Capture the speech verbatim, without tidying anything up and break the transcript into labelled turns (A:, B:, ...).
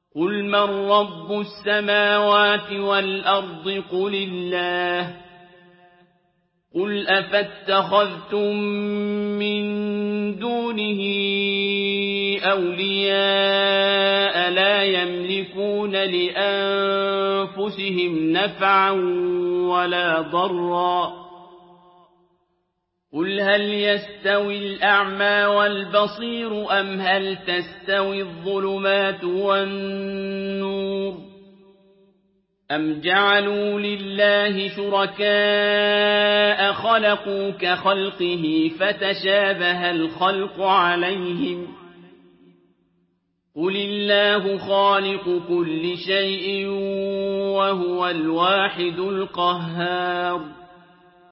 A: قُلْ مَن رَّبُّ السَّمَاوَاتِ وَالْأَرْضِ قُلِ اللَّهُ قُلْ أَفَاتَّخَذْتُم مِّن دُونِهِ أَوْلِيَاءَ لَا يَمْلِكُونَ لِأَنفُسِهِمْ نَفْعًا وَلَا ضَرًّا قُلْ هَلْ يَسْتَوِي الْأَعْمَىٰ وَالْبَصِيرُ أَمْ هَلْ تَسْتَوِي الظُّلُمَاتُ وَالنُّورُ أَمْ جَعَلُوا لِلَّهِ شُرَكَاءَ خَلَقُوا كَخَلْقِهِ فَتَشَابَهَ الْخَلْقُ عَلَيْهِمْ ۚ قُلِ اللَّهُ خَالِقُ كُلِّ شَيْءٍ وَهُوَ الْوَاحِدُ الْقَهَّارُ